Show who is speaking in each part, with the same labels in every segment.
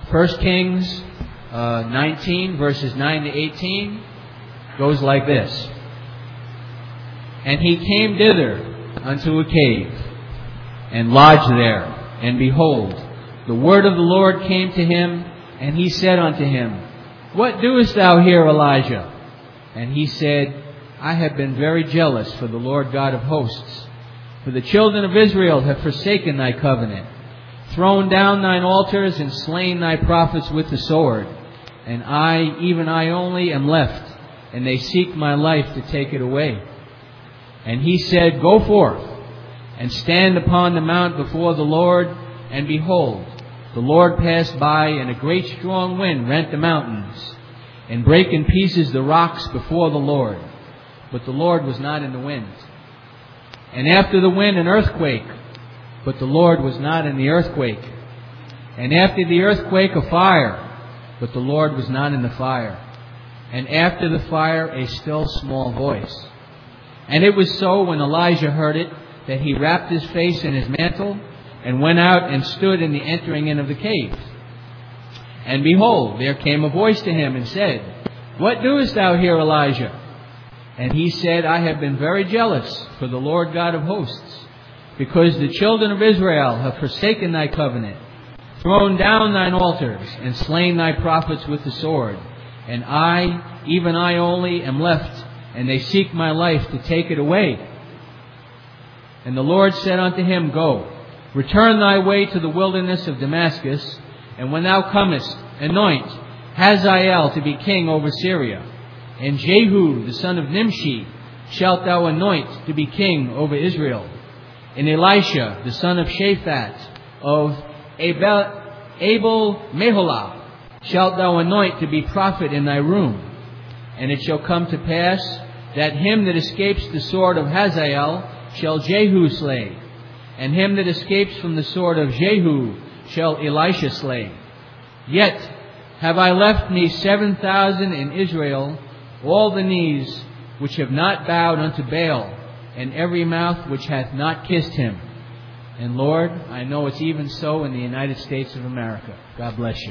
Speaker 1: 1 Kings 19, verses 9 to 18, goes like this. And he came thither unto a cave, and lodged there. And behold, the word of the Lord came to him, and he said unto him, What doest thou here, Elijah? And he said, I have been very jealous for the Lord God of hosts. For the children of Israel have forsaken thy covenant, thrown down thine altars, and slain thy prophets with the sword. And I, even I only, am left, and they seek my life to take it away. And he said, Go forth, and stand upon the mount before the Lord. And behold, the Lord passed by, and a great strong wind rent the mountains, and brake in pieces the rocks before the Lord. But the Lord was not in the wind. And after the wind, an earthquake. But the Lord was not in the earthquake. And after the earthquake, a fire. But the Lord was not in the fire. And after the fire, a still small voice. And it was so, when Elijah heard it, that he wrapped his face in his mantle, and went out and stood in the entering in of the cave. And behold, there came a voice to him, and said, What doest thou here, Elijah? And he said, I have been very jealous for the Lord God of hosts, because the children of Israel have forsaken thy covenant, thrown down thine altars, and slain thy prophets with the sword. And I, even I only, am left, and they seek my life to take it away. And the Lord said unto him, Go, return thy way to the wilderness of Damascus, and when thou comest, anoint Hazael to be king over Syria. And Jehu, the son of Nimshi, shalt thou anoint to be king over Israel. And Elisha, the son of Shaphat, of Abel Meholah, shalt thou anoint to be prophet in thy room. And it shall come to pass that him that escapes the sword of Hazael shall Jehu slay, and him that escapes from the sword of Jehu shall Elisha slay. Yet have I left me 7,000 in Israel, all the knees which have not bowed unto Baal, and every mouth which hath not kissed him. And Lord, I know it's even so in the United States of America. God bless you.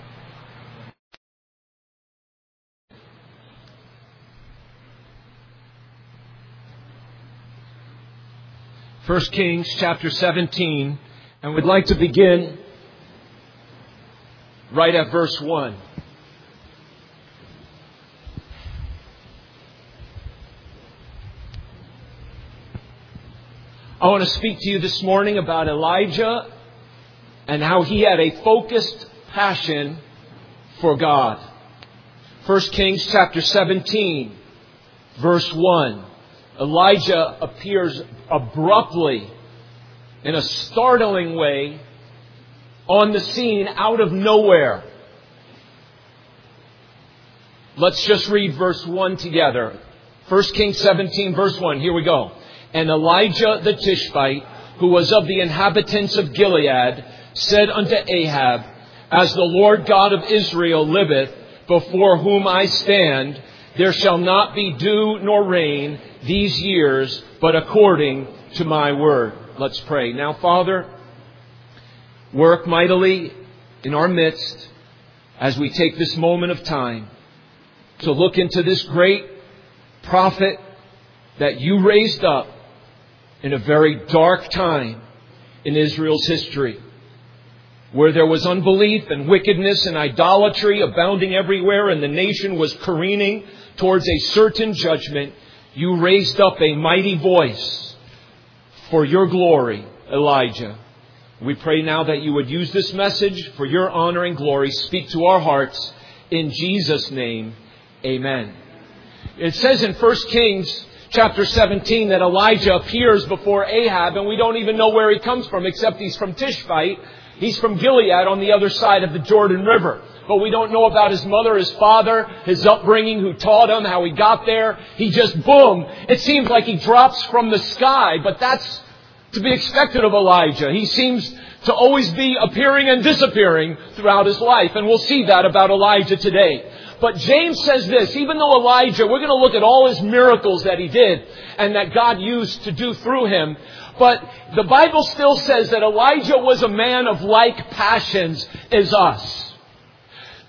Speaker 2: First Kings chapter 17, and we'd like to begin right at verse 1. I want to speak to you this morning about Elijah and how he had a focused passion for God. First Kings chapter 17, verse 1. Elijah appears abruptly, in a startling way, on the scene out of nowhere. Let's just read verse 1 together. 1 Kings 17, verse 1. Here we go. And Elijah the Tishbite, who was of the inhabitants of Gilead, said unto Ahab, As the Lord God of Israel liveth, before whom I stand, there shall not be dew nor rain these years, but according to my word. Let's pray. Now, Father, work mightily in our midst as we take this moment of time to look into this great prophet that you raised up in a very dark time in Israel's history, where there was unbelief and wickedness and idolatry abounding everywhere, and the nation was careening towards a certain judgment. You raised up a mighty voice for your glory, Elijah. We pray now that you would use this message for your honor and glory. Speak to our hearts in Jesus' name. Amen. It says in 1 Kings chapter 17 that Elijah appears before Ahab, and we don't even know where he comes from, except he's from Tishbite. He's from Gilead on the other side of the Jordan River. But we don't know about his mother, his father, his upbringing, who taught him, how he got there. He just, boom, it seems like he drops from the sky, but that's to be expected of Elijah. He seems to always be appearing and disappearing throughout his life, and we'll see that about Elijah today. But James says this, even though Elijah, we're going to look at all his miracles that he did and that God used to do through him, but the Bible still says that Elijah was a man of like passions as us.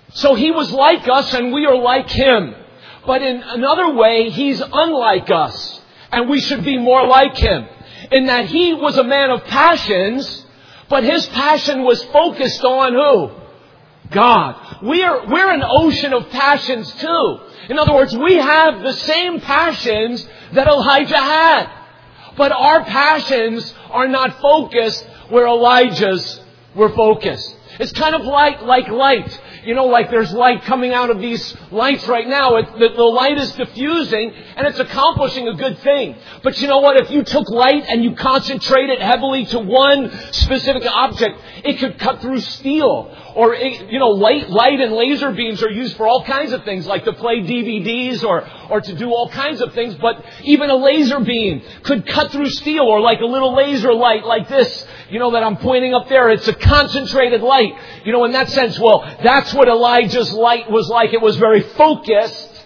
Speaker 2: So He was like us and we are like Him. But in another way, He's unlike us. And we should be more like Him. In that He was a man of passions, but His passion was focused on who? God. We're an ocean of passions too. In other words, we have the same passions that Elijah had. But our passions are not focused where Elijah's were focused. It's kind of like light. You know, like there's light coming out of these lights right now. The light is diffusing and it's accomplishing a good thing. But you know what? If you took light and you concentrate it heavily to one specific object, it could cut through steel. Or, light and laser beams are used for all kinds of things, like to play DVDs or to do all kinds of things. But even a laser beam could cut through steel, or like a little laser light like this, that I'm pointing up there. It's a concentrated light. In that sense, well, that's what Elijah's light was like. It was very focused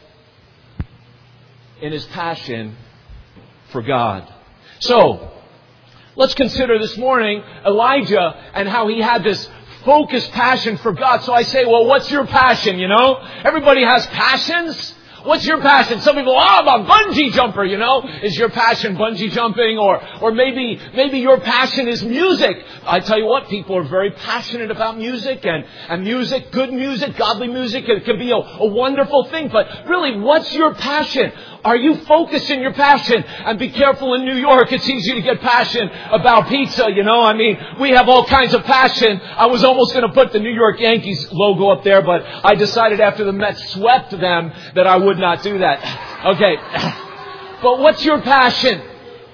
Speaker 2: in his passion for God. So, let's consider this morning Elijah and how he had this focused passion for God. So I say, well, what's your passion, Everybody has passions. What's your passion? Some people, I'm a bungee jumper, Is your passion bungee jumping? Or maybe your passion is music. I tell you what, people are very passionate about music and music, good music, godly music. It can be a wonderful thing. But really, what's your passion? Are you focused in your passion? And be careful in New York. It's easy to get passion about pizza, we have all kinds of passion. I was almost going to put the New York Yankees logo up there, but I decided after the Mets swept them that I would not do that. Okay. But what's your passion?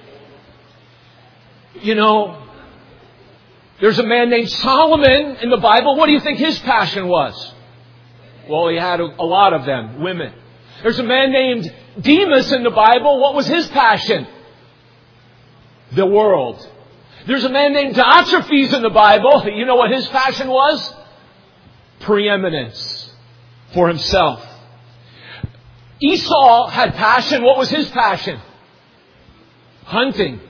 Speaker 2: There's a man named Solomon in the Bible. What do you think his passion was? Well, he had a lot of them, women. There's a man named Demas in the Bible. What was his passion? The world. There's a man named Diotrephes in the Bible. You know what his passion was? Preeminence for himself. Esau had passion. What was his passion? Hunting.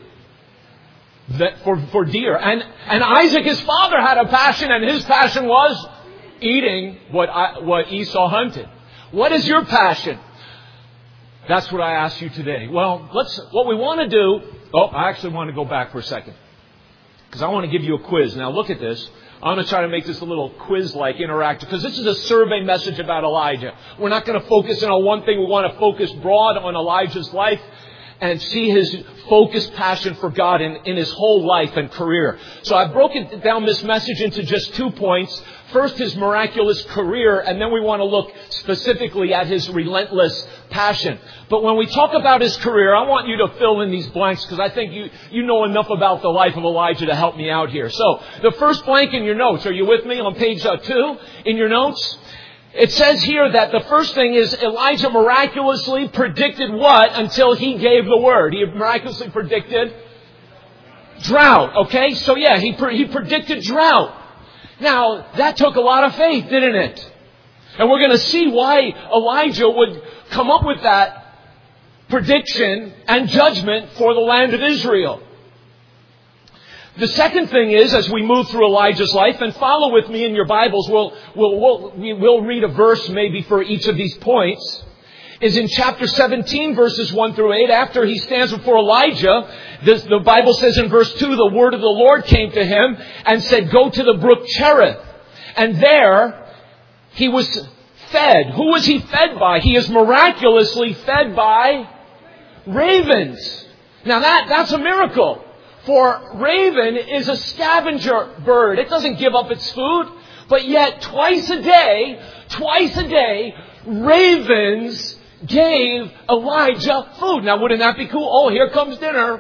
Speaker 2: For deer. And Isaac, his father, had a passion, and his passion was eating what Esau hunted. What is your passion? That's what I ask you today. Well, what we want to do... I actually want to go back for a second, because I want to give you a quiz. Now, look at this. I'm going to try to make this a little quiz-like, interactive, because this is a survey message about Elijah. We're not going to focus in on one thing. We want to focus broad on Elijah's life and see his focused passion for God in his whole life and career. So I've broken down this message into just 2 points. First, his miraculous career, and then we want to look specifically at his relentless passion. But when we talk about his career, I want you to fill in these blanks, because I think you know enough about the life of Elijah to help me out here. So, the first blank in your notes, are you with me on page 2 in your notes? It says here that the first thing is Elijah miraculously predicted what until he gave the word? He miraculously predicted drought. Okay, so yeah, he predicted drought. Now, that took a lot of faith, didn't it? And we're going to see why Elijah would come up with that prediction and judgment for the land of Israel. The second thing is, as we move through Elijah's life, and follow with me in your Bibles, we'll read a verse maybe for each of these points, is in chapter 17, verses 1 through 8. After he stands before Elijah, the Bible says in verse 2, the word of the Lord came to him and said, go to the brook Cherith. And there he was fed. Who was he fed by? He is miraculously fed by ravens. Now that's a miracle. For raven is a scavenger bird. It doesn't give up its food. But yet twice a day, ravens gave Elijah food. Now, wouldn't that be cool? Oh, here comes dinner.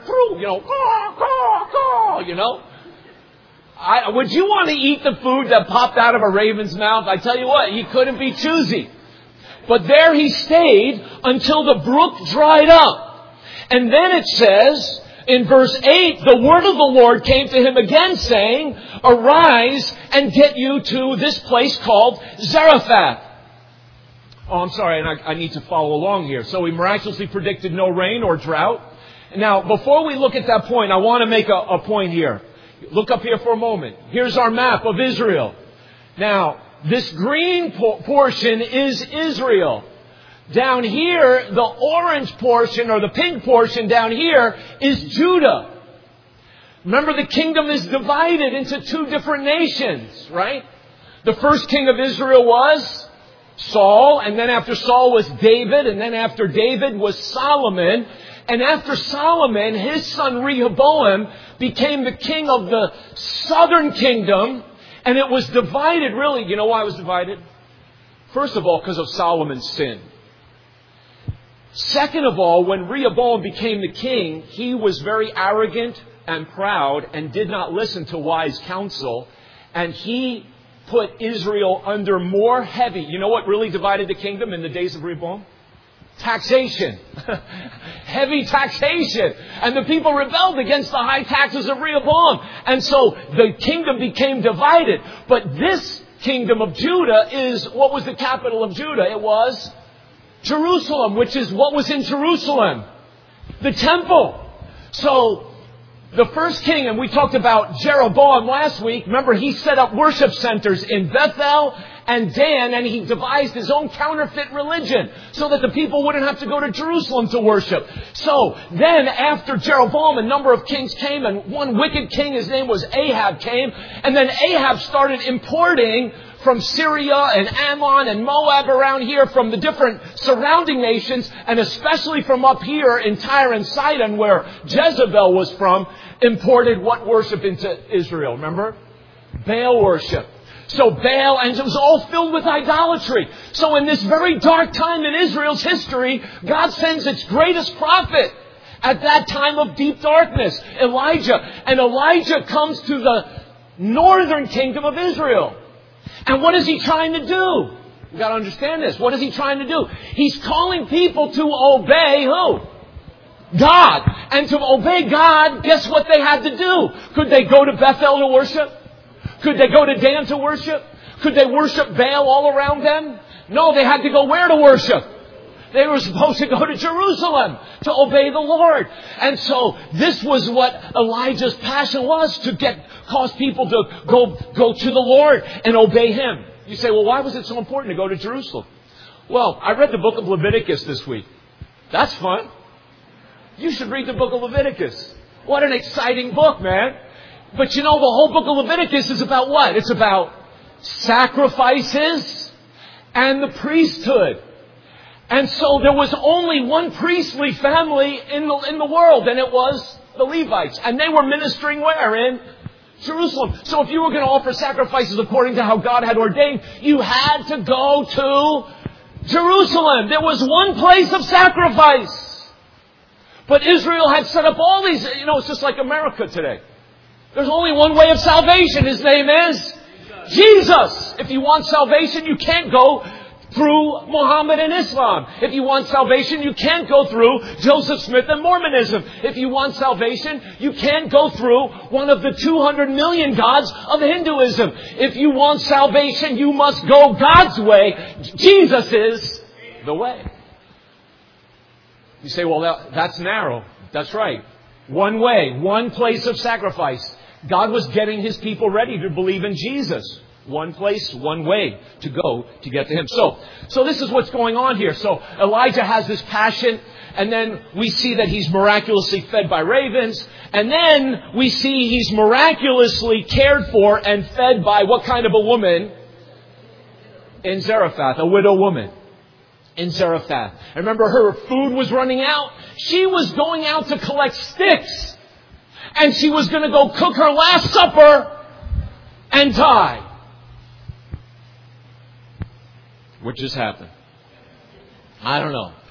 Speaker 2: Would you want to eat the food that popped out of a raven's mouth? I tell you what, he couldn't be choosy. But there he stayed until the brook dried up. And then it says, in verse 8, the word of the Lord came to him again, saying, arise and get you to this place called Zarephath. Oh, I'm sorry, and I need to follow along here. So he miraculously predicted no rain or drought. Now, before we look at that point, I want to make a point here. Look up here for a moment. Here's our map of Israel. Now, This green portion is Israel. Down here, the orange portion or the pink portion down here is Judah. Remember, the kingdom is divided into two different nations, right? The first king of Israel was Saul, and then after Saul was David, and then after David was Solomon. And after Solomon, his son Rehoboam became the king of the southern kingdom, and it was divided, really. You know why it was divided? First of all, because of Solomon's sin. Second of all, when Rehoboam became the king, he was very arrogant and proud and did not listen to wise counsel. And he put Israel under more heavy. You know what really divided the kingdom in the days of Rehoboam? Taxation. Heavy taxation. And the people rebelled against the high taxes of Rehoboam. And so the kingdom became divided. But this kingdom of Judah is, what was the capital of Judah? It was Jerusalem, which is what was in Jerusalem? The temple. So the first king, and we talked about Jeroboam last week. Remember, he set up worship centers in Bethel and Dan, and he devised his own counterfeit religion so that the people wouldn't have to go to Jerusalem to worship. So then after Jeroboam, a number of kings came, and one wicked king, his name was Ahab, came. And then Ahab started importing from Syria and Ammon and Moab around here, from the different surrounding nations, and especially from up here in Tyre and Sidon, where Jezebel was from, imported what worship into Israel? Remember? Baal worship. So Baal, and it was all filled with idolatry. So in this very dark time in Israel's history, God sends its greatest prophet at that time of deep darkness, Elijah. And Elijah comes to the northern kingdom of Israel. And what is he trying to do? You've got to understand this. What is he trying to do? He's calling people to obey who? God. And to obey God, guess what they had to do? Could they go to Bethel to worship? Could they go to Dan to worship? Could they worship Baal all around them? No, they had to go where to worship? They were supposed to go to Jerusalem to obey the Lord. And so this was what Elijah's passion was, to cause people to go to the Lord and obey Him. You say, well, why was it so important to go to Jerusalem? Well, I read the book of Leviticus this week. That's fun. You should read the book of Leviticus. What an exciting book, man. But you know, the whole book of Leviticus is about what? It's about sacrifices and the priesthood. And so there was only one priestly family in the world, and it was the Levites. And they were ministering where? In Jerusalem. So if you were going to offer sacrifices according to how God had ordained, you had to go to Jerusalem. There was one place of sacrifice. But Israel had set up all these, it's just like America today. There's only one way of salvation. His name is Jesus. If you want salvation, you can't go through Muhammad and Islam. If you want salvation, you can't go through Joseph Smith and Mormonism. If you want salvation, you can't go through one of the 200 million gods of Hinduism. If you want salvation, you must go God's way. Jesus is the way. You say, well, that's narrow. That's right. One way, one place of sacrifice. God was getting His people ready to believe in Jesus. One place, one way to go to get to Him. So this is what's going on here. So Elijah has this passion, and then we see that he's miraculously fed by ravens, and then we see he's miraculously cared for and fed by what kind of a woman? In Zarephath, a widow woman. In Zarephath. I remember her food was running out. She was going out to collect sticks. And she was going to go cook her last supper and die. What just happened? I don't know.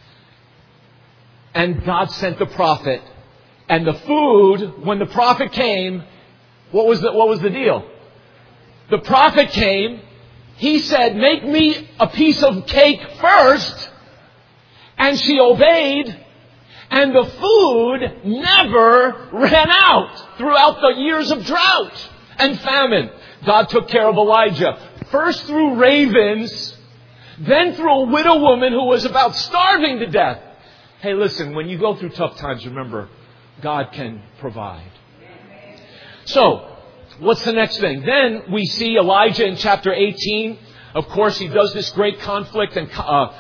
Speaker 2: And God sent the prophet. And the food, when the prophet came, what was the deal? The prophet came. He said, make me a piece of cake first. And she obeyed. And the food never ran out throughout the years of drought and famine. God took care of Elijah. First through ravens, then through a widow woman who was about starving to death. Hey, listen, when you go through tough times, remember, God can provide. So What's the next thing? Then we see Elijah in chapter 18. Of course, he does this great conflict and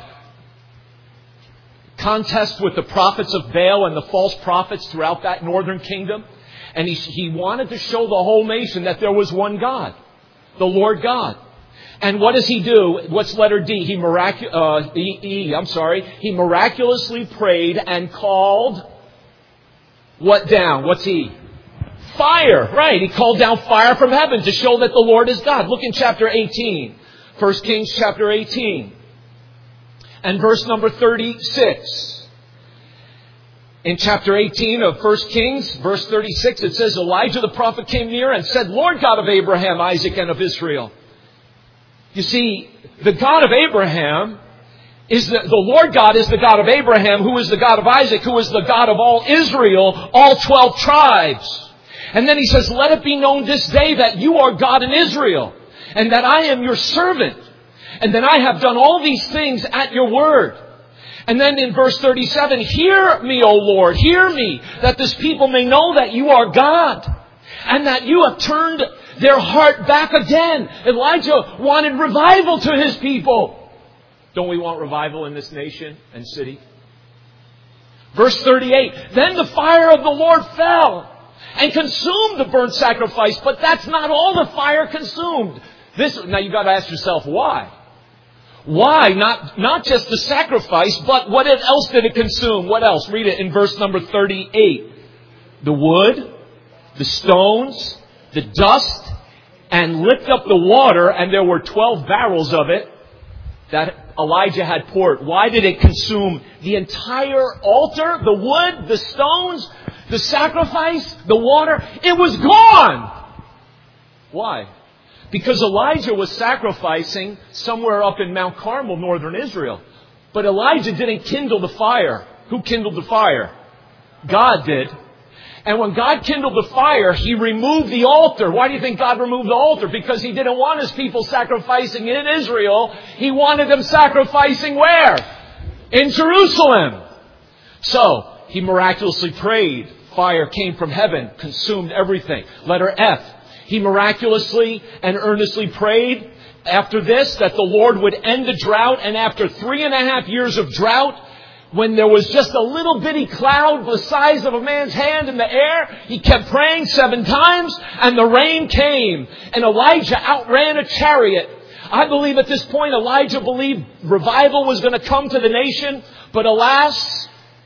Speaker 2: contest with the prophets of Baal and the false prophets throughout that northern kingdom. And he wanted to show the whole nation that there was one God, the Lord God. And what does he do? What's letter D? He miraculously prayed and called what down? What's E? Fire. Right. He called down fire from heaven to show that the Lord is God. Look in chapter 18. 1 Kings chapter 18. And verse number 36. In chapter 18 of 1 Kings, verse 36, it says, Elijah the prophet came near and said, Lord God of Abraham, Isaac, and of Israel. You see, the God of Abraham the Lord God is the God of Abraham, who is the God of Isaac, who is the God of all Israel, all 12 tribes. And then he says, let it be known this day that you are God in Israel, and that I am your servant, and that I have done all these things at your word. And then in verse 37, hear me, O Lord, hear me, that this people may know that you are God, and that you have turned their heart back again. Elijah wanted revival to his people. Don't we want revival in this nation and city? Verse 38, then the fire of the Lord fell and consumed the burnt sacrifice, but that's not all the fire consumed. Now you've got to ask yourself, why? Why? Not just the sacrifice, but what else did it consume? What else? Read it in verse number 38. The wood, the stones, the dust, and licked up the water, and there were 12 barrels of it that Elijah had poured. Why did it consume the entire altar? The wood, the stones, the sacrifice, the water? It was gone! Why? Because Elijah was sacrificing somewhere up in Mount Carmel, northern Israel. But Elijah didn't kindle the fire. Who kindled the fire? God did. And when God kindled the fire, He removed the altar. Why do you think God removed the altar? Because He didn't want His people sacrificing in Israel. He wanted them sacrificing where? In Jerusalem. So, He miraculously prayed. Fire came from heaven, consumed everything. Letter F. He miraculously and earnestly prayed after this that the Lord would end the drought. And after 3.5 years of drought, when there was just a little bitty cloud the size of a man's hand in the air, he kept praying 7 times and the rain came. And Elijah outran a chariot. I believe at this point Elijah believed revival was going to come to the nation. But alas,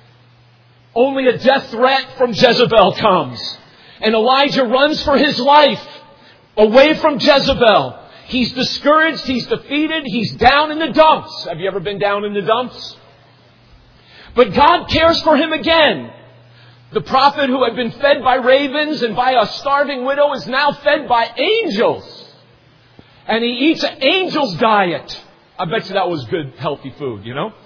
Speaker 2: only a death threat from Jezebel comes. And Elijah runs for his life away from Jezebel. He's discouraged. He's defeated. He's down in the dumps. Have you ever been down in the dumps? But God cares for him again. The prophet who had been fed by ravens and by a starving widow is now fed by angels. And he eats an angel's diet. I bet you that was good, healthy food, you know.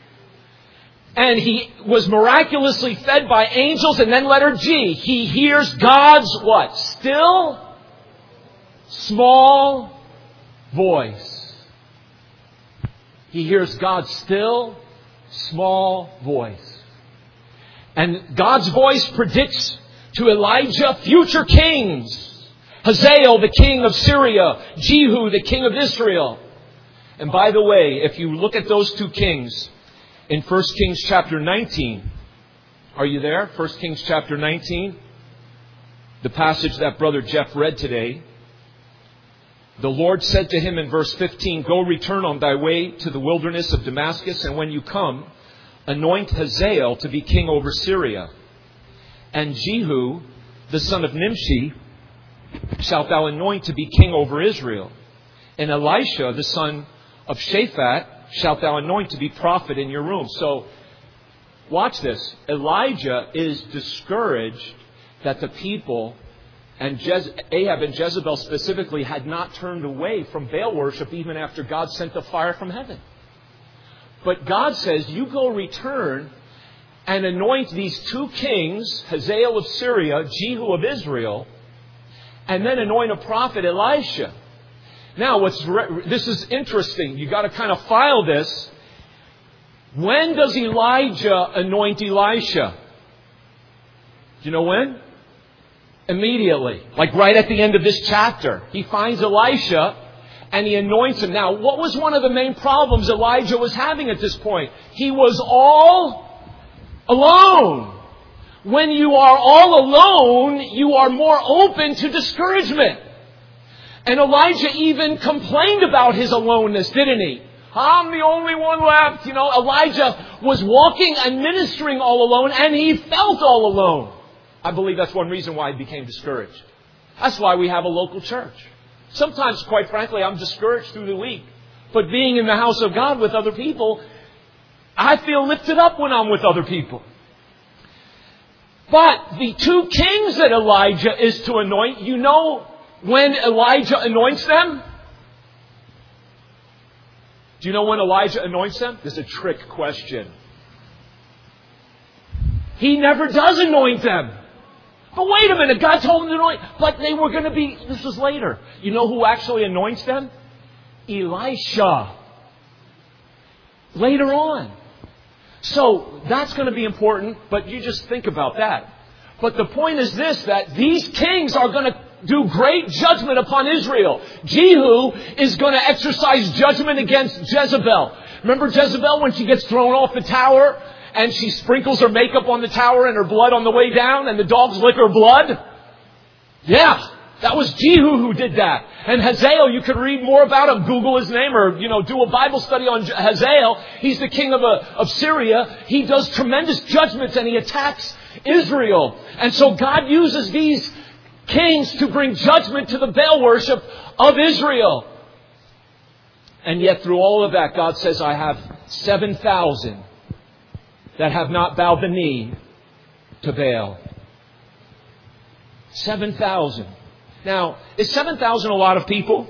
Speaker 2: And he was miraculously fed by angels. And then letter G. He hears God's what? Still, small voice. He hears God's still, small voice. And God's voice predicts to Elijah future kings. Hazael, the king of Syria. Jehu, the king of Israel. And by the way, if you look at those 2 kings in 1 Kings chapter 19, are you there? 1 Kings chapter 19, the passage that Brother Jeff read today. The Lord said to him in verse 15, go return on thy way to the wilderness of Damascus, and when you come, anoint Hazael to be king over Syria. And Jehu, the son of Nimshi, shalt thou anoint to be king over Israel. And Elisha, the son of Shaphat, shalt thou anoint to be prophet in your room. So, watch this. Elijah is discouraged that the people, and Ahab and Jezebel specifically, had not turned away from Baal worship even after God sent the fire from heaven. But God says, you go return and anoint these 2 kings, Hazael of Syria, Jehu of Israel, and then anoint a prophet, Elisha. Now, this is interesting. You got to kind of file this. When does Elijah anoint Elisha? Do you know when? Immediately. Like right at the end of this chapter. He finds Elisha and he anoints him. Now, what was one of the main problems Elijah was having at this point? He was all alone. When you are all alone, you are more open to discouragement. And Elijah even complained about his aloneness, didn't he? I'm the only one left. Elijah was walking and ministering all alone, and he felt all alone. I believe that's one reason why he became discouraged. That's why we have a local church. Sometimes, quite frankly, I'm discouraged through the week. But being in the house of God with other people, I feel lifted up when I'm with other people. But the two kings that Elijah is to anoint, when Elijah anoints them? Do you know when Elijah anoints them? This is a trick question. He never does anoint them. But wait a minute, God told him to anoint. But they were going to be, this was later. You know who actually anoints them? Elisha. Later on. So that's going to be important, but you just think about that. But the point is this, that these kings are going to do great judgment upon Israel. Jehu is going to exercise judgment against Jezebel. Remember Jezebel when she gets thrown off the tower and she sprinkles her makeup on the tower and her blood on the way down and the dogs lick her blood? Yeah, that was Jehu who did that. And Hazael, you could read more about him. Google his name or, do a Bible study on Hazael. He's the king of Syria. He does tremendous judgments and he attacks Israel. And so God uses these kings to bring judgment to the Baal worship of Israel. And yet through all of that, God says, I have 7,000 that have not bowed the knee to Baal. 7,000. Now, is 7,000 a lot of people?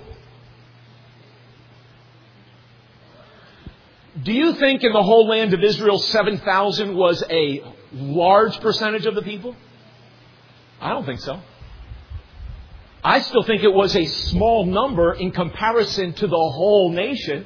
Speaker 2: Do you think in the whole land of Israel 7,000 was a large percentage of the people? I don't think so. I still think it was a small number in comparison to the whole nation.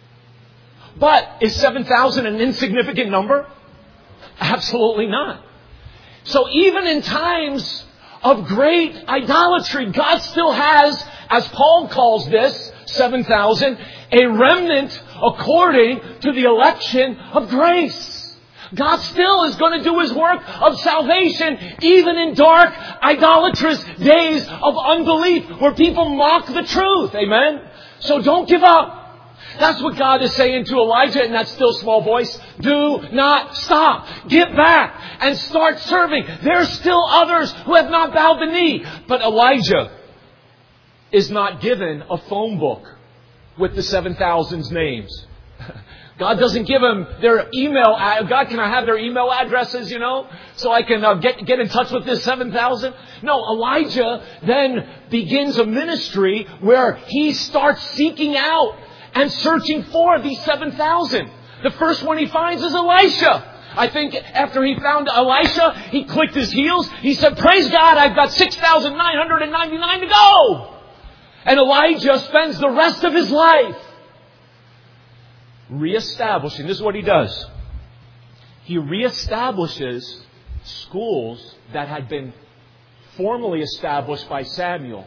Speaker 2: But is 7,000 an insignificant number? Absolutely not. So even in times of great idolatry, God still has, as Paul calls this, 7,000, a remnant according to the election of grace. God still is going to do His work of salvation even in dark, idolatrous days of unbelief where people mock the truth. Amen? So don't give up. That's what God is saying to Elijah in that still small voice. Do not stop. Get back and start serving. There's still others who have not bowed the knee. But Elijah is not given a phone book with the 7,000's names. God doesn't give them their email. God, can I have their email addresses, so I can get in touch with this 7,000? No, Elijah then begins a ministry where he starts seeking out and searching for these 7,000. The first one he finds is Elisha. I think after he found Elisha, he clicked his heels. He said, praise God, I've got 6,999 to go. And Elijah spends the rest of his life reestablishing. This is what he does. He reestablishes schools that had been formally established by Samuel.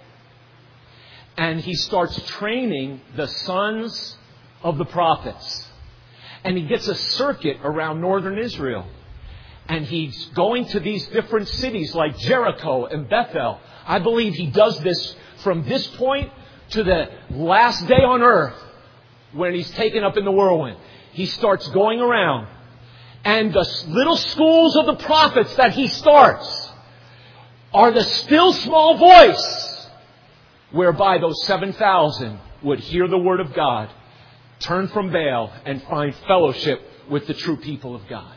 Speaker 2: And he starts training the sons of the prophets. And he gets a circuit around northern Israel. And he's going to these different cities like Jericho and Bethel. I believe he does this from this point to the last day on earth when he's taken up in the whirlwind. He starts going around. And the little schools of the prophets that he starts are the still small voice whereby those 7,000 would hear the word of God, turn from Baal, and find fellowship with the true people of God.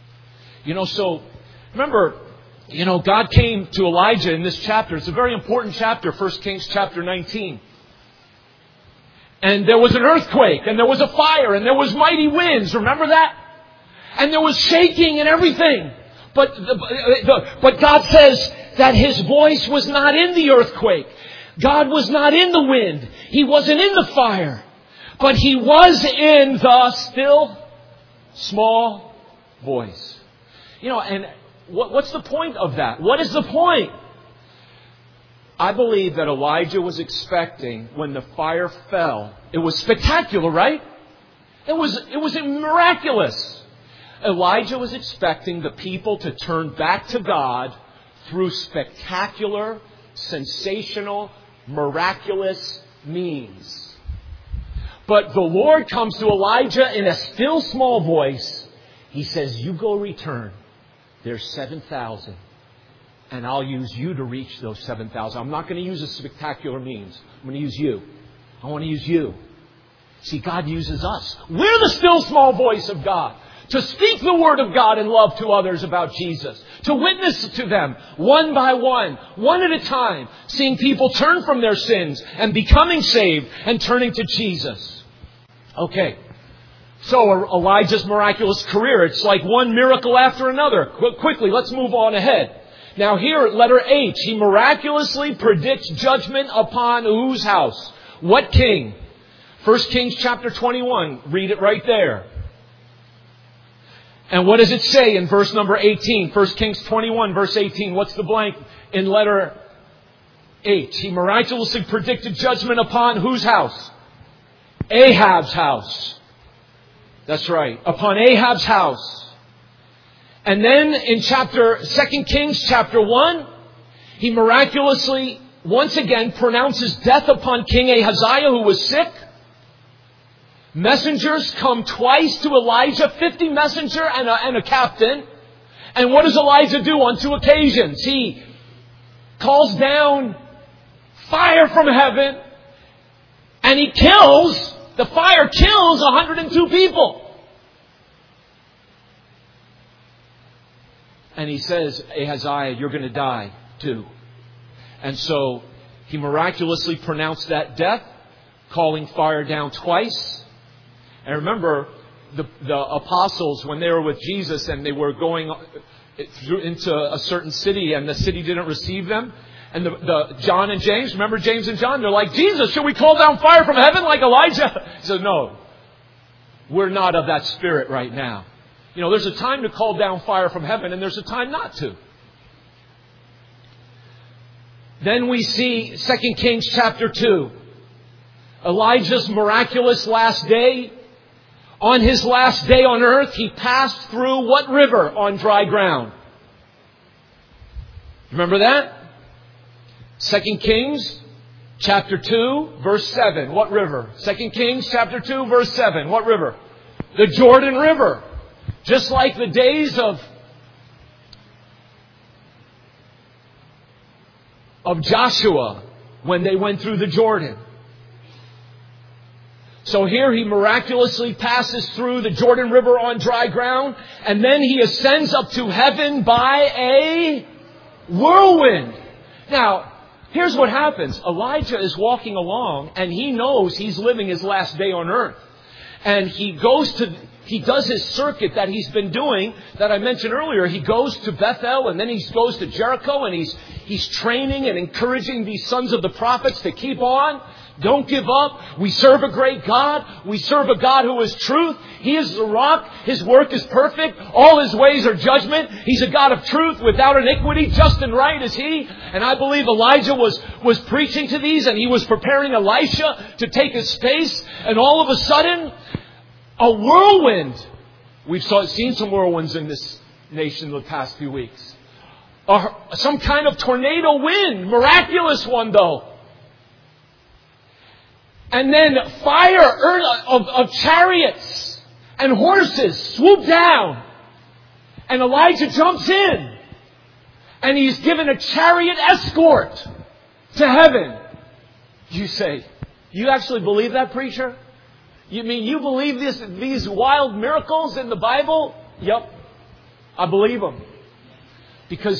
Speaker 2: So remember, God came to Elijah in this chapter. It's a very important chapter, 1 Kings chapter 19. And there was an earthquake, and there was a fire, and there was mighty winds. Remember that? And there was shaking and everything. But God says that His voice was not in the earthquake. God was not in the wind. He wasn't in the fire. But He was in the still small voice. And what's the point of that? What is the point? I believe that Elijah was expecting when the fire fell. It was spectacular, right? It was miraculous. Elijah was expecting the people to turn back to God through spectacular, sensational, miraculous means. But the Lord comes to Elijah in a still small voice. He says, you go return. There's 7,000. And I'll use you to reach those 7,000. I'm not going to use a spectacular means. I'm going to use you. I want to use you. See, God uses us. We're the still small voice of God. To speak the Word of God in love to others about Jesus. To witness to them one by one at a time. Seeing people turn from their sins and becoming saved and turning to Jesus. Okay. So Elijah's miraculous career. It's like one miracle after another. Quickly, let's move on ahead. Now here, letter H, he miraculously predicts judgment upon whose house? What king? 1 Kings chapter 21. Read it right there. And what does it say in verse number 18? 1 Kings 21, verse 18. What's the blank in letter H? He miraculously predicted judgment upon whose house? Ahab's house. That's right. Upon Ahab's house. And then in 2 Kings chapter 1, he miraculously once again pronounces death upon King Ahaziah, who was sick. Messengers come twice to Elijah, 50 messenger and a captain. And what does Elijah do on 2 occasions? He calls down fire from heaven, and the fire kills 102 people. And he says, Ahaziah, you're going to die too. And so he miraculously pronounced that death, calling fire down twice. And remember, the apostles, when they were with Jesus and they were going into a certain city and the city didn't receive them, and the John and James, remember James and John, they're like, Jesus, should we call down fire from heaven like Elijah? He said, no, we're not of that spirit right now. You know, there's a time to call down fire from heaven and there's a time not to. Then we see 2 Kings chapter 2. Elijah's miraculous last day. On his last day on earth, he passed through what river on dry ground? Remember that? 2 Kings chapter 2, verse 7. What river? 2 Kings chapter 2, verse 7. What river? The Jordan River. Just like the days of Joshua when they went through the Jordan. So here he miraculously passes through the Jordan River on dry ground, and then he ascends up to heaven by a whirlwind. Now, here's what happens. Elijah is walking along and he knows he's living his last day on earth. And he does his circuit that he's been doing that I mentioned earlier. He goes to Bethel and then he goes to Jericho, and he's training and encouraging these sons of the prophets to keep on. Don't give up. We serve a great God. We serve a God who is truth. He is the rock. His work is perfect. All His ways are judgment. He's a God of truth without iniquity. Just and right is He. And I believe Elijah was preaching to these, and he was preparing Elisha to take his space. And all of a sudden, a whirlwind. We've seen some whirlwinds in this nation the past few weeks. Some kind of tornado wind. Miraculous one, though. And then fire of chariots and horses swoop down. And Elijah jumps in. And he's given a chariot escort to heaven. You say, you actually believe that, preacher? You mean you believe these wild miracles in the Bible? Yep. I believe them. Because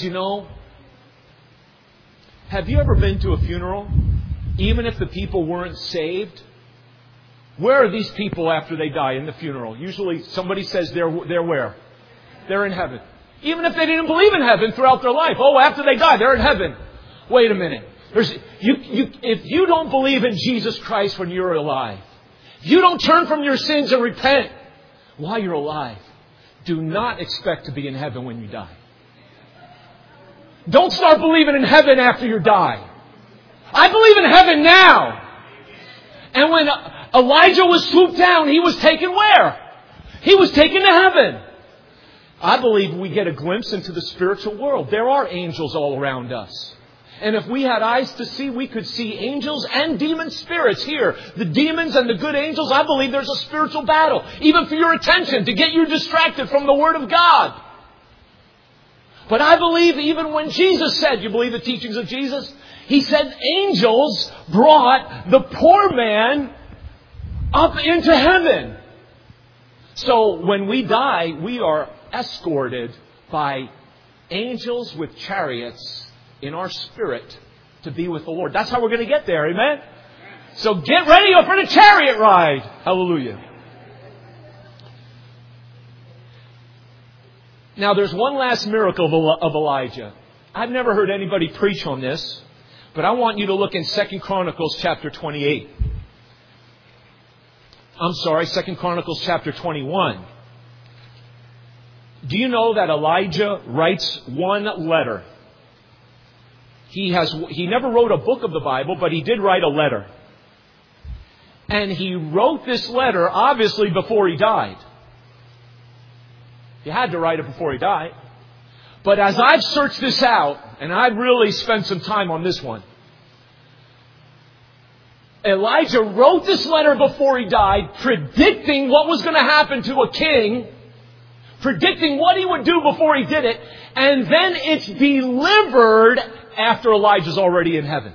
Speaker 2: have you ever been to a funeral? Even if the people weren't saved, where are these people after they die in the funeral? Usually somebody says they're where? They're in heaven. Even if they didn't believe in heaven throughout their life. Oh, after they die, they're in heaven. Wait a minute. If you don't believe in Jesus Christ when you're alive, you don't turn from your sins and repent while you're alive, do not expect to be in heaven when you die. Don't start believing in heaven after you die. I believe in heaven now. And when Elijah was swooped down, he was taken where? He was taken to heaven. I believe we get a glimpse into the spiritual world. There are angels all around us. And if we had eyes to see, we could see angels and demon spirits here. The demons and the good angels, I believe there's a spiritual battle. Even for your attention, to get you distracted from the Word of God. But I believe even when Jesus said, you believe the teachings of Jesus? He said angels brought the poor man up into heaven. So when we die, we are escorted by angels with chariots in our spirit to be with the Lord. That's how we're going to get there. Amen? So get ready for the chariot ride. Hallelujah. Now there's one last miracle of Elijah. I've never heard anybody preach on this, but I want you to look in 2 Chronicles chapter 28. I'm sorry, 2 Chronicles chapter 21. Do you know that Elijah writes one letter? He never wrote a book of the Bible, but he did write a letter. And he wrote this letter, obviously, before he died. He had to write it before he died. But as I've searched this out, and I've really spent some time on this one, Elijah wrote this letter before he died, predicting what was going to happen to a king, predicting what he would do before he did it, and then it's delivered after Elijah's already in heaven.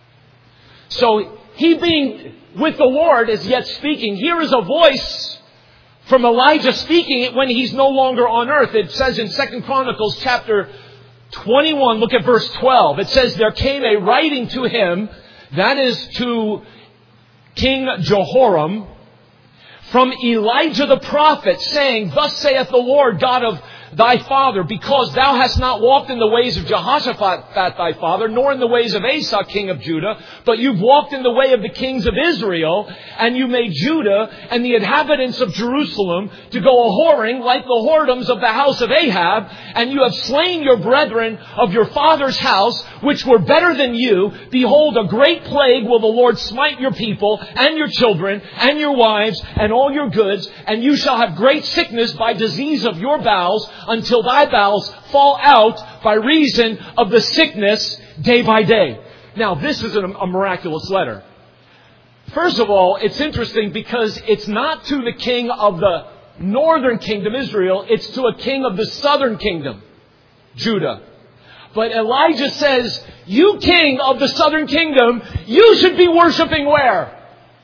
Speaker 2: So he being with the Lord is yet speaking. Here is a voice from Elijah speaking when he's no longer on earth. It says in 2 Chronicles chapter 21, look at verse 12. It says, there came a writing to him, that is to King Jehoram, from Elijah the prophet, saying, thus saith the Lord God of thy father, because thou hast not walked in the ways of Jehoshaphat thy father, nor in the ways of Asa king of Judah, but you've walked in the way of the kings of Israel, and you made Judah and the inhabitants of Jerusalem to go a-whoring like the whoredoms of the house of Ahab, and you have slain your brethren of your father's house, which were better than you. Behold, a great plague will the Lord smite your people, and your children, and your wives, and all your goods, and you shall have great sickness by disease of your bowels, until thy bowels fall out by reason of the sickness day by day. Now, this is a miraculous letter. First of all, it's interesting because it's not to the king of the northern kingdom, Israel. It's to a king of the southern kingdom, Judah. But Elijah says, you king of the southern kingdom, you should be worshiping where?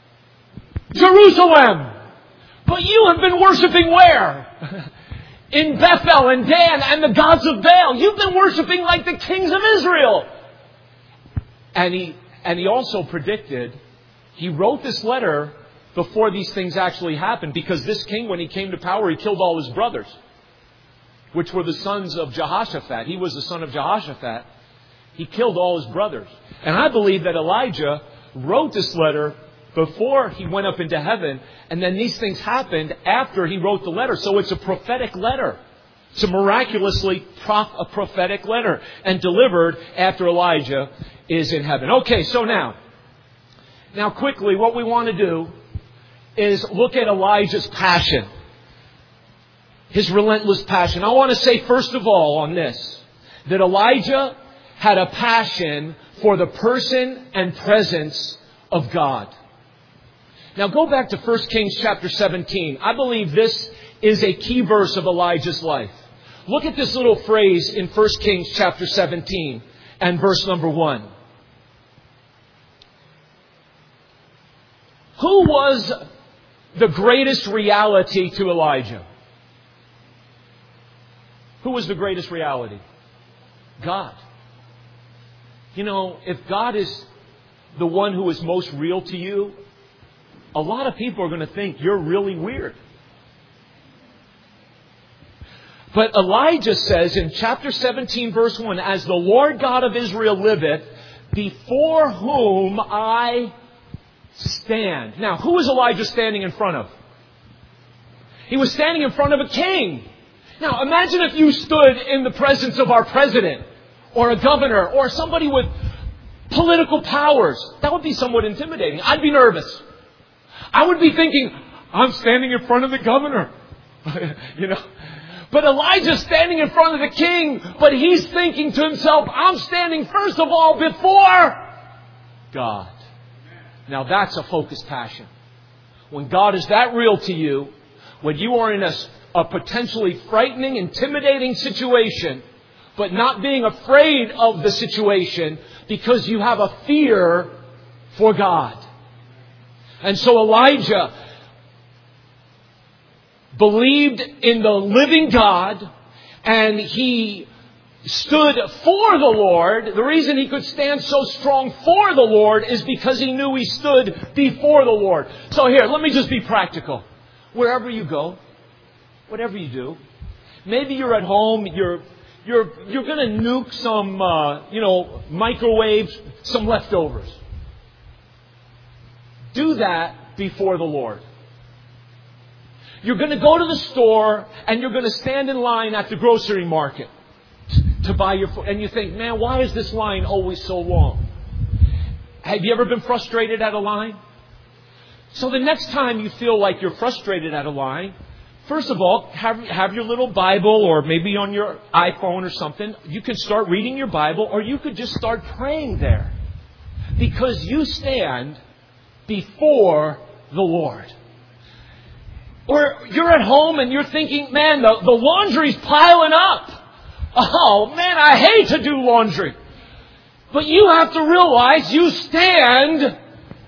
Speaker 2: Jerusalem. But you have been worshiping where? In Bethel and Dan and the gods of Baal. You've been worshiping like the kings of Israel. And he also predicted, he wrote this letter before these things actually happened, because this king, when he came to power, he killed all his brothers, which were the sons of Jehoshaphat. He was the son of Jehoshaphat. He killed all his brothers. And I believe that Elijah wrote this letter before he went up into heaven, and then these things happened after he wrote the letter. So it's a prophetic letter. It's a miraculously a prophetic letter, and delivered after Elijah is in heaven. Okay, so now quickly, what we want to do is look at Elijah's passion. His relentless passion. I want to say first of all on this, that Elijah had a passion for the person and presence of God. Now go back to 1 Kings chapter 17. I believe this is a key verse of Elijah's life. Look at this little phrase in 1 Kings chapter 17 and verse number 1. Who was the greatest reality to Elijah? Who was the greatest reality? God. You know, if God is the one who is most real to you, a lot of people are going to think you're really weird. But Elijah says in chapter 17 verse 1, as the Lord God of Israel liveth, before whom I stand. Now, who is Elijah standing in front of? He was standing in front of a king. Now, imagine if you stood in the presence of our president, or a governor, or somebody with political powers. That would be somewhat intimidating. I'd be nervous. I would be thinking, I'm standing in front of the governor. But Elijah's standing in front of the king, but he's thinking to himself, I'm standing first of all before God. Now that's a focused passion. When God is that real to you, when you are in a potentially frightening, intimidating situation, but not being afraid of the situation because you have a fear for God. And so Elijah believed in the living God, and he stood for the Lord. The reason he could stand so strong for the Lord is because he knew he stood before the Lord. So here, let me just be practical. Wherever you go, whatever you do, maybe you're at home, you're going to nuke some, microwave some leftovers. Do that before the Lord. You're going to go to the store and you're going to stand in line at the grocery market to buy your food. And you think, man, why is this line always so long? Have you ever been frustrated at a line? So the next time you feel like you're frustrated at a line, first of all, have your little Bible, or maybe on your iPhone or something. You can start reading your Bible, or you could just start praying there. Because you stand before the Lord. Or you're at home and you're thinking, man, the laundry's piling up. Oh, man, I hate to do laundry. But you have to realize you stand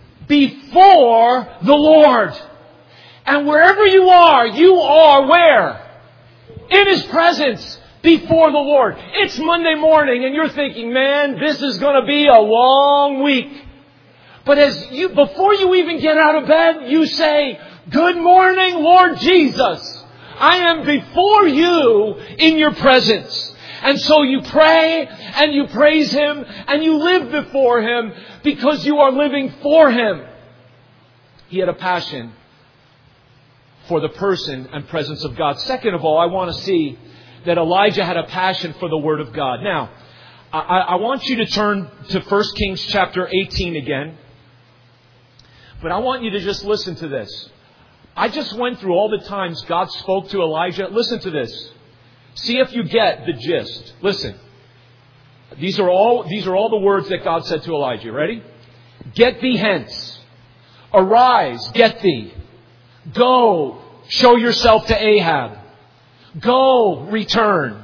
Speaker 2: before the Lord. And wherever you are where? In His presence, before the Lord. It's Monday morning and you're thinking, man, this is going to be a long week. But before you even get out of bed, you say, good morning, Lord Jesus. I am before you in your presence. And so you pray and you praise Him and you live before Him because you are living for Him. He had a passion for the person and presence of God. Second of all, I want to see that Elijah had a passion for the Word of God. Now, I want you to turn to 1 Kings chapter 18 again. But I want you to just listen to this. I just went through all the times God spoke to Elijah. Listen to this. See if you get the gist. Listen. These are all the words that God said to Elijah. Ready? Get thee hence. Arise, get thee. Go, show yourself to Ahab. Go, return.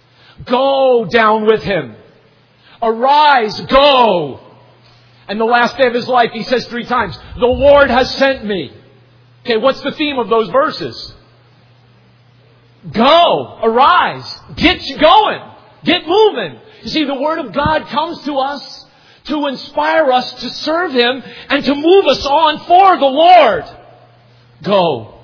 Speaker 2: Go down with him. Arise, go. And the last day of his life, he says 3 times, the Lord has sent me. Okay, what's the theme of those verses? Go, arise, get going, get moving. You see, the Word of God comes to us to inspire us to serve Him and to move us on for the Lord. Go.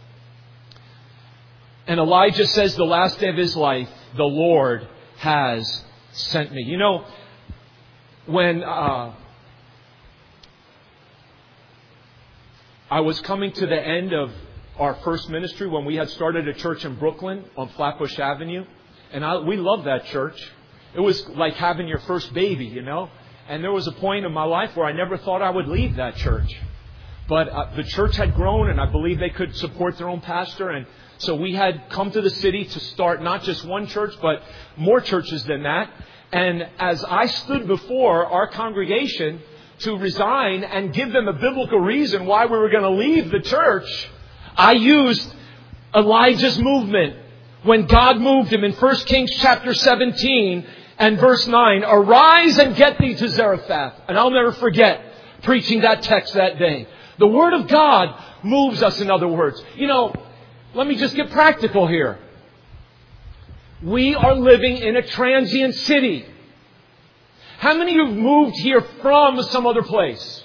Speaker 2: And Elijah says the last day of his life, the Lord has sent me. You know, when I was coming to the end of our first ministry, when we had started a church in Brooklyn on Flatbush Avenue. And we loved that church. It was like having your first baby, you know. And there was a point in my life where I never thought I would leave that church. But the church had grown, and I believe they could support their own pastor. And so we had come to the city to start not just one church, but more churches than that. And as I stood before our congregation to resign and give them a biblical reason why we were going to leave the church, I used Elijah's movement when God moved him in 1 Kings chapter 17 and verse 9. Arise and get thee to Zarephath. And I'll never forget preaching that text that day. The Word of God moves us, in other words. You know, let me just get practical here. We are living in a transient city. How many of you moved here from some other place?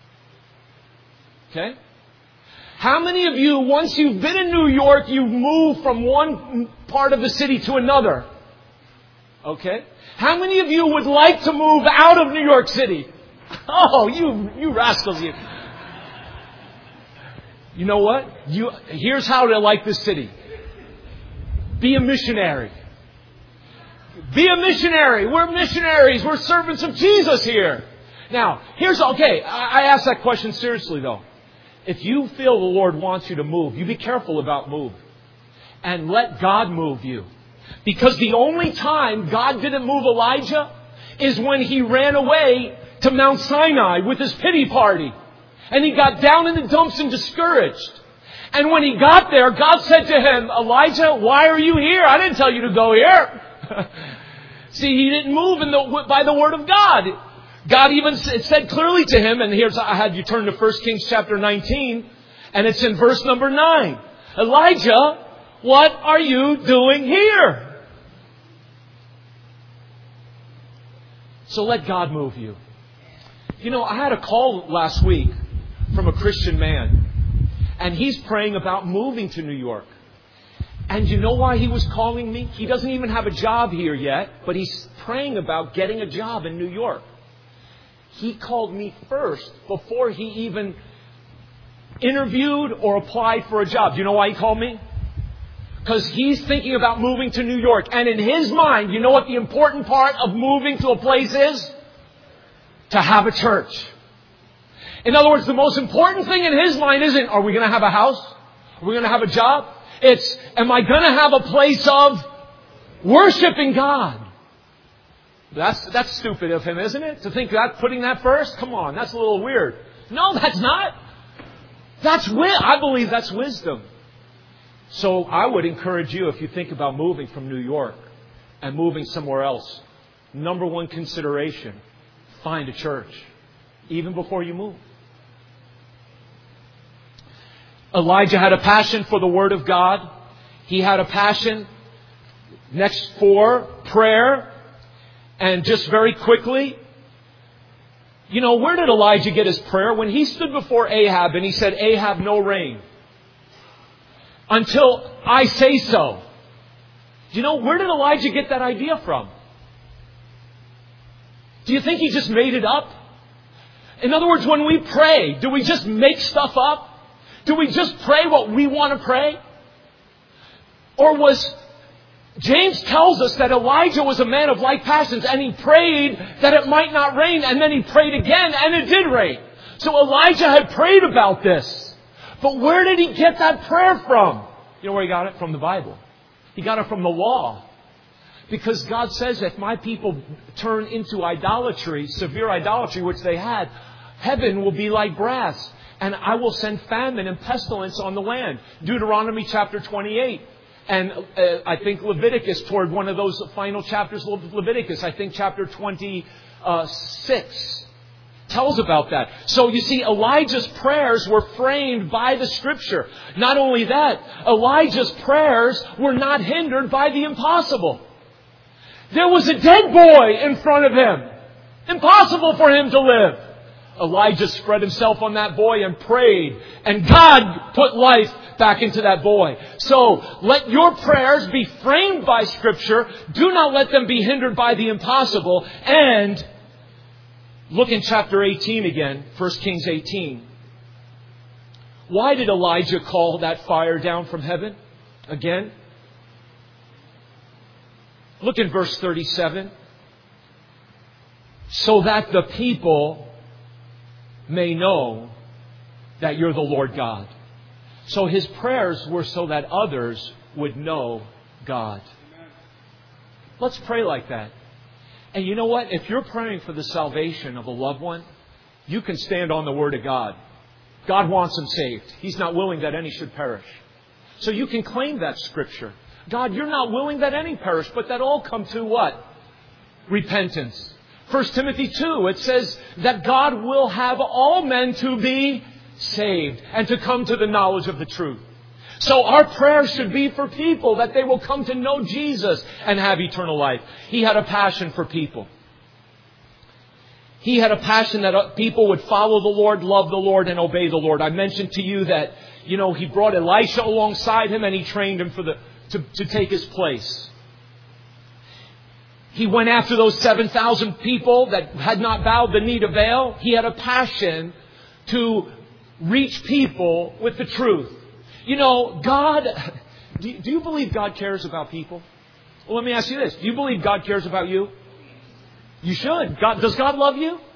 Speaker 2: Okay? How many of you, once you've been in New York, you've moved from one part of the city to another? Okay? How many of you would like to move out of New York City? Oh, you rascals, you. You know what? Here's how to like this city. Be a missionary. Be a missionary. We're missionaries. We're servants of Jesus here. Now, I ask that question seriously though. If you feel the Lord wants you to move, you be careful about move. And let God move you. Because the only time God didn't move Elijah is when he ran away to Mount Sinai with his pity party. And he got down in the dumps and discouraged. And when he got there, God said to him, Elijah, why are you here? I didn't tell you to go here. See, he didn't move by the word of God. God even said clearly to him, and I had you turn to 1 Kings chapter 19, and it's in verse number 9. Elijah, what are you doing here? So let God move you. You know, I had a call last week from a Christian man, and he's praying about moving to New York. And you know why he was calling me? He doesn't even have a job here yet, but he's praying about getting a job in New York. He called me first before he even interviewed or applied for a job. Do you know why he called me? Because he's thinking about moving to New York. And in his mind, you know what the important part of moving to a place is? To have a church. In other words, the most important thing in his mind isn't, are we going to have a house? Are we going to have a job? It's, am I going to have a place of worshiping God? That's stupid of him, isn't it? To think that putting that first? Come on, that's a little weird. No, that's not. I believe that's wisdom. So I would encourage you, if you think about moving from New York and moving somewhere else, number one consideration, find a church, even before you move. Elijah had a passion for the Word of God. He had a passion, next for prayer. And just very quickly, you know, where did Elijah get his prayer? When he stood before Ahab and he said, Ahab, no rain until I say so. Do you know, where did Elijah get that idea from? Do you think he just made it up? In other words, when we pray, do we just make stuff up? Do we just pray what we want to pray? Or James tells us that Elijah was a man of like passions, and he prayed that it might not rain, and then he prayed again, and it did rain. So Elijah had prayed about this. But where did he get that prayer from? You know where he got it? From the Bible. He got it from the law. Because God says, if my people turn into idolatry, severe idolatry, which they had, heaven will be like brass, and I will send famine and pestilence on the land. Deuteronomy chapter 28. And I think Leviticus, toward one of those final chapters of Leviticus, I think chapter 26, tells about that. So you see, Elijah's prayers were framed by the Scripture. Not only that, Elijah's prayers were not hindered by the impossible. There was a dead boy in front of him. Impossible for him to live. Elijah spread himself on that boy and prayed. And God put life back into that boy. So let your prayers be framed by Scripture. Do not let them be hindered by the impossible. And look in chapter 18 again, 1 Kings 18. Why did Elijah call that fire down from heaven? Again. Look in verse 37. So that the people may know that you're the Lord God. So his prayers were so that others would know God. Let's pray like that. And you know what? If you're praying for the salvation of a loved one, you can stand on the Word of God. God wants them saved. He's not willing that any should perish. So you can claim that Scripture. God, you're not willing that any perish, but that all come to what? Repentance. 1 Timothy 2, it says that God will have all men to be saved and to come to the knowledge of the truth. So our prayer should be for people that they will come to know Jesus and have eternal life. He had a passion for people. He had a passion that people would follow the Lord, love the Lord, and obey the Lord. I mentioned to you that, you know, he brought Elisha alongside him and he trained him to take his place. He went after those 7,000 people that had not bowed the knee to Baal. He had a passion to reach people with the truth. You know, God, do you believe God cares about people? Well, let me ask you this. Do you believe God cares about you? You should. Does God love you?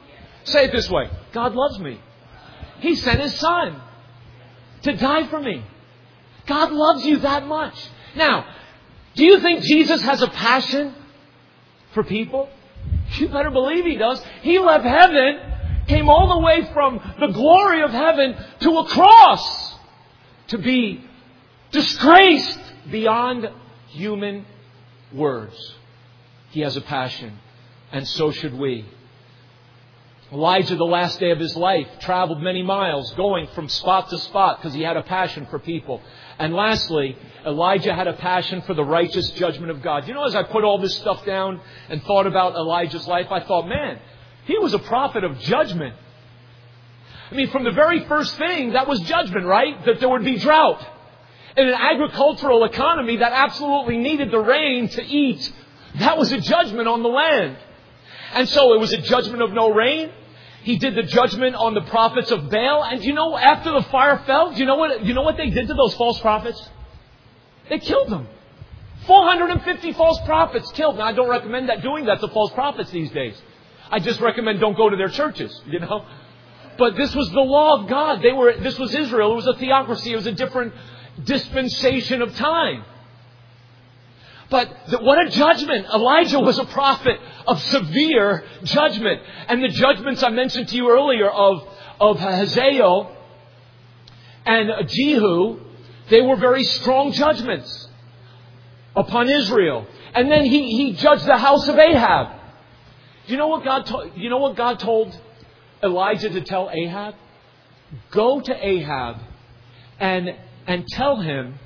Speaker 2: Say it this way. God loves me. He sent His Son to die for me. God loves you that much. Now, do you think Jesus has a passion for people? You better believe He does. He left heaven, came all the way from the glory of heaven to a cross to be disgraced beyond human words. He has a passion, and so should we. Elijah, the last day of his life, traveled many miles, going from spot to spot because he had a passion for people. And lastly, Elijah had a passion for the righteous judgment of God. You know, as I put all this stuff down and thought about Elijah's life, I thought, man, he was a prophet of judgment. I mean, from the very first thing, that was judgment, right? That there would be drought. In an agricultural economy that absolutely needed the rain to eat, that was a judgment on the land. And so it was a judgment of no rain. He did the judgment on the prophets of Baal. And you know, after the fire fell, you know what they did to those false prophets? They killed them. 450 false prophets killed. Now, I don't recommend doing that to false prophets these days. I just recommend don't go to their churches, you know. But this was the law of God. This was Israel. It was a theocracy. It was a different dispensation of time. But what a judgment. Elijah was a prophet of severe judgment. And the judgments I mentioned to you earlier of Hazael and Jehu, they were very strong judgments upon Israel. And then he judged the house of Ahab. Do you know what God told Elijah to tell Ahab? Go to Ahab and tell him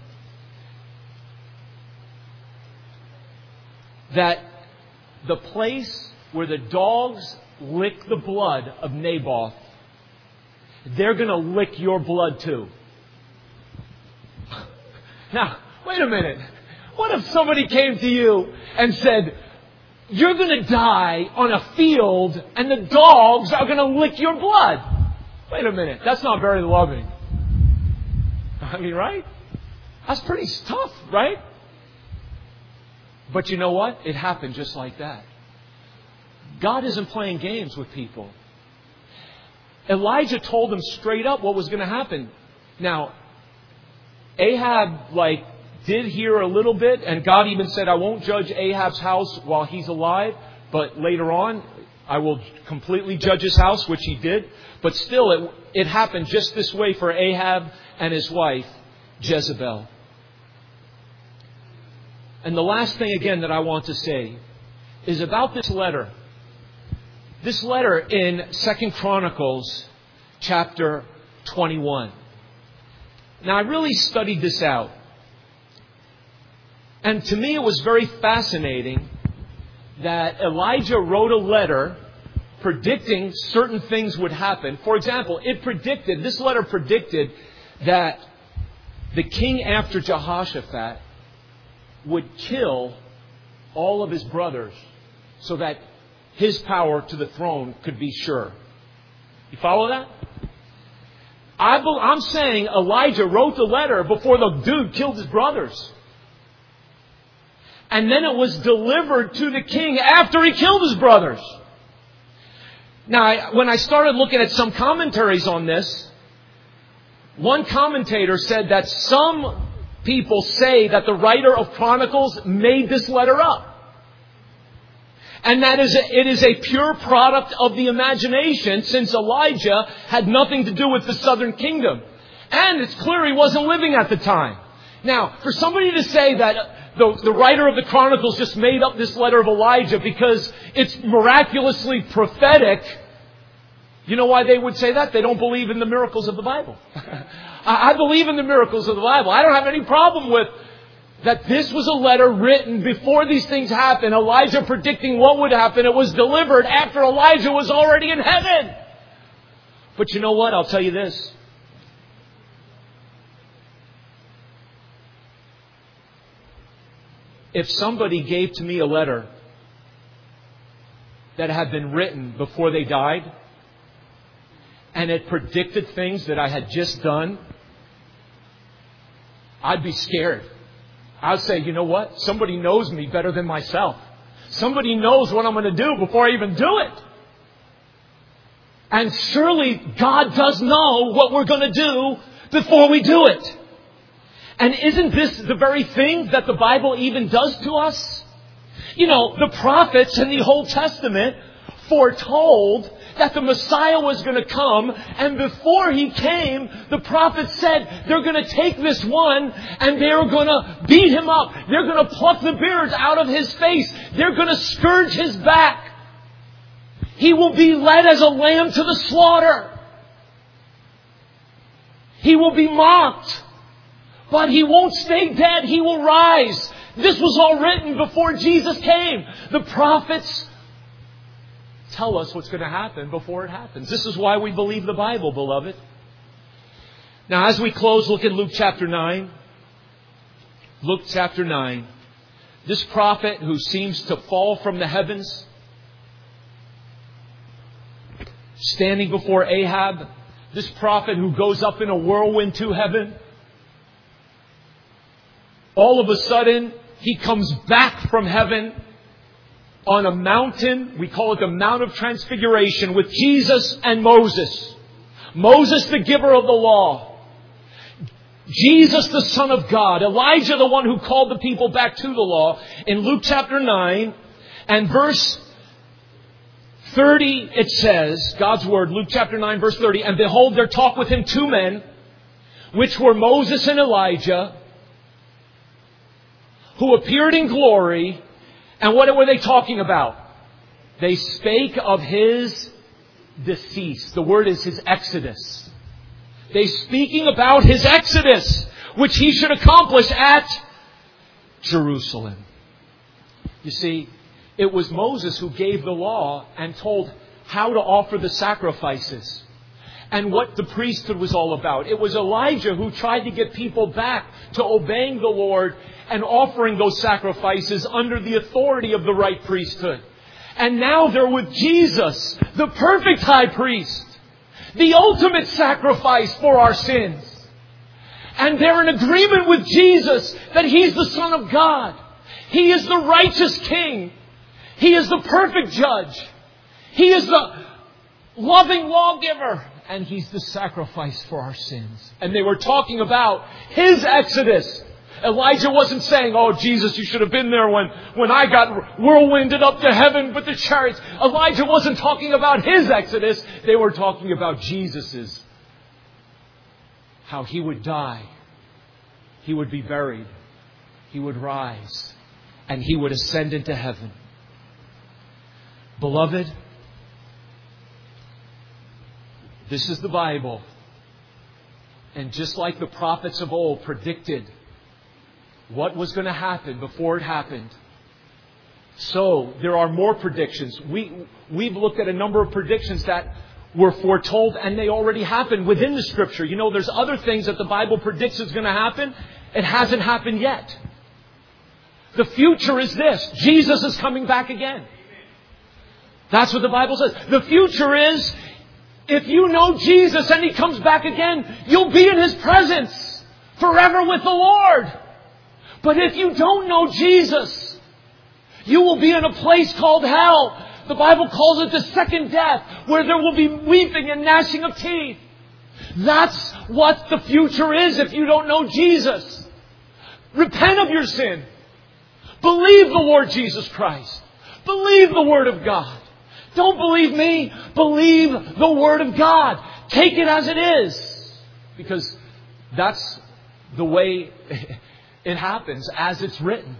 Speaker 2: that the place where the dogs lick the blood of Naboth, they're going to lick your blood too. Now, wait a minute. What if somebody came to you and said, you're going to die on a field and the dogs are going to lick your blood? Wait a minute. That's not very loving. I mean, right? That's pretty tough, right? But you know what? It happened just like that. God isn't playing games with people. Elijah told them straight up what was going to happen. Now, Ahab, did hear a little bit, and God even said, I won't judge Ahab's house while he's alive, but later on, I will completely judge his house, which he did. But still, it happened just this way for Ahab and his wife, Jezebel. And the last thing, again, that I want to say is about this letter. This letter in 2 Chronicles chapter 21. Now, I really studied this out. And to me, it was very fascinating that Elijah wrote a letter predicting certain things would happen. For example, this letter predicted that the king after Jehoshaphat would kill all of his brothers so that his power to the throne could be sure. You follow that? I'm saying Elijah wrote the letter before the dude killed his brothers. And then it was delivered to the king after he killed his brothers. Now, when I started looking at some commentaries on this, one commentator said that some people say that the writer of Chronicles made this letter up. And that it is a pure product of the imagination, since Elijah had nothing to do with the southern kingdom. And it's clear he wasn't living at the time. Now, for somebody to say that the writer of the Chronicles just made up this letter of Elijah because it's miraculously prophetic, you know why they would say that? They don't believe in the miracles of the Bible. I believe in the miracles of the Bible. I don't have any problem with that this was a letter written before these things happened. Elijah predicting what would happen. It was delivered after Elijah was already in heaven. But you know what? I'll tell you this. If somebody gave to me a letter that had been written before they died, and it predicted things that I had just done, I'd be scared. I'd say, you know what? Somebody knows me better than myself. Somebody knows what I'm going to do before I even do it. And surely God does know what we're going to do before we do it. And isn't this the very thing that the Bible even does to us? You know, the prophets in the Old Testament foretold that the Messiah was going to come, and before He came, the prophets said they're going to take this one and they're going to beat Him up. They're going to pluck the beard out of His face. They're going to scourge His back. He will be led as a lamb to the slaughter. He will be mocked. But He won't stay dead. He will rise. This was all written before Jesus came. The prophets tell us what's going to happen before it happens. This is why we believe the Bible, beloved. Now, as we close, look at Luke chapter 9. Luke chapter 9. This prophet who seems to fall from the heavens, standing before Ahab. This prophet who goes up in a whirlwind to heaven. All of a sudden, he comes back from heaven on a mountain. We call it the Mount of Transfiguration, with Jesus and Moses. Moses, the giver of the law. Jesus, the Son of God. Elijah, the one who called the people back to the law. In Luke chapter 9 and verse 30, it says, God's Word, Luke chapter 9, verse 30, and behold, there talked with Him two men, which were Moses and Elijah, who appeared in glory. And what were they talking about? They spake of His decease. The word is His exodus. They speaking about His exodus, which He should accomplish at Jerusalem. You see, it was Moses who gave the law and told how to offer the sacrifices and what the priesthood was all about. It was Elijah who tried to get people back to obeying the Lord and offering those sacrifices under the authority of the right priesthood. And now they're with Jesus, the perfect high priest, the ultimate sacrifice for our sins. And they're in agreement with Jesus that He's the Son of God. He is the righteous King. He is the perfect judge. He is the loving lawgiver. And He's the sacrifice for our sins. And they were talking about His exodus. Elijah wasn't saying, oh, Jesus, you should have been there when I got whirlwinded up to heaven with the chariots. Elijah wasn't talking about his exodus. They were talking about Jesus's. How He would die. He would be buried. He would rise. And He would ascend into heaven. Beloved, this is the Bible. And just like the prophets of old predicted what was going to happen before it happened, so there are more predictions. We've looked at a number of predictions that were foretold and they already happened within the Scripture. You know, there's other things that the Bible predicts is going to happen. It hasn't happened yet. The future is this. Jesus is coming back again. That's what the Bible says. The future is, if you know Jesus and He comes back again, you'll be in His presence forever with the Lord. But if you don't know Jesus, you will be in a place called hell. The Bible calls it the second death, where there will be weeping and gnashing of teeth. That's what the future is if you don't know Jesus. Repent of your sin. Believe the Lord Jesus Christ. Believe the Word of God. Don't believe me. Believe the Word of God. Take it as it is. Because that's the way it happens, as it's written.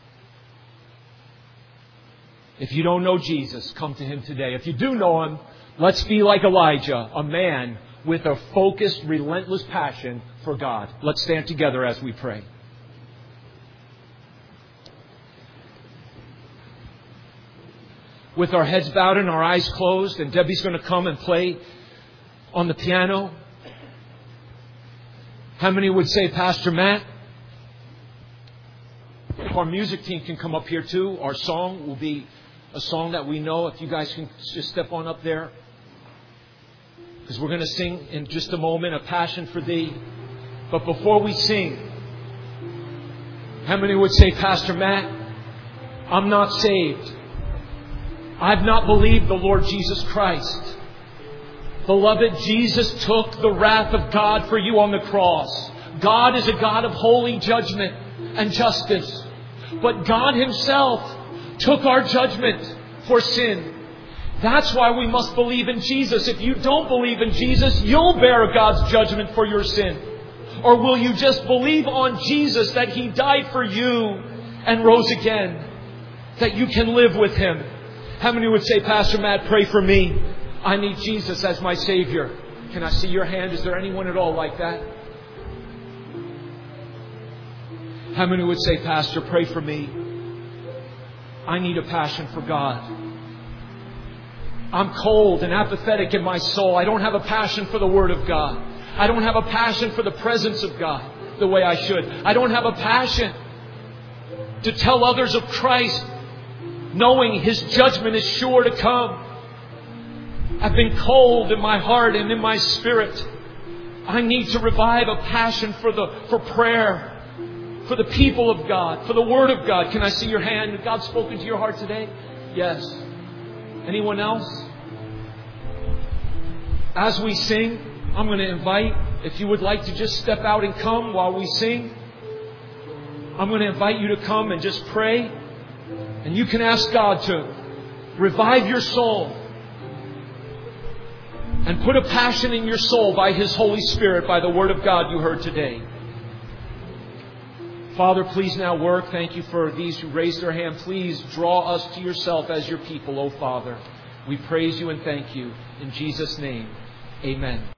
Speaker 2: If you don't know Jesus, come to Him today. If you do know Him, let's be like Elijah, a man with a focused, relentless passion for God. Let's stand together as we pray. With our heads bowed and our eyes closed, and Debbie's going to come and play on the piano. How many would say, Pastor Matt? If our music team can come up here too, our song will be a song that we know. If you guys can just step on up there. Because we're going to sing in just a moment, A Passion for Thee. But before we sing, how many would say, Pastor Matt, I'm not saved. I've not believed the Lord Jesus Christ. Beloved, Jesus took the wrath of God for you on the cross. God is a God of holy judgment and justice. But God Himself took our judgment for sin. That's why we must believe in Jesus. If you don't believe in Jesus, you'll bear God's judgment for your sin. Or will you just believe on Jesus, that He died for you and rose again, that you can live with Him? How many would say, Pastor Matt, pray for me? I need Jesus as my Savior. Can I see your hand? Is there anyone at all like that? How many would say, Pastor, pray for me? I need a passion for God. I'm cold and apathetic in my soul. I don't have a passion for the Word of God. I don't have a passion for the presence of God the way I should. I don't have a passion to tell others of Christ, knowing His judgment is sure to come. I've been cold in my heart and in my spirit. I need to revive a passion for prayer, for the people of God, for the Word of God. Can I see your hand? Has God spoken to your heart today? Yes. Anyone else? As we sing, I'm going to invite, if you would like to just step out and come while we sing, I'm going to invite you to come and just pray. And you can ask God to revive your soul and put a passion in your soul by His Holy Spirit, by the Word of God you heard today. Father, please now work. Thank you for these who raised their hand. Please draw us to yourself as your people, O Father. We praise you and thank you. In Jesus' name, amen.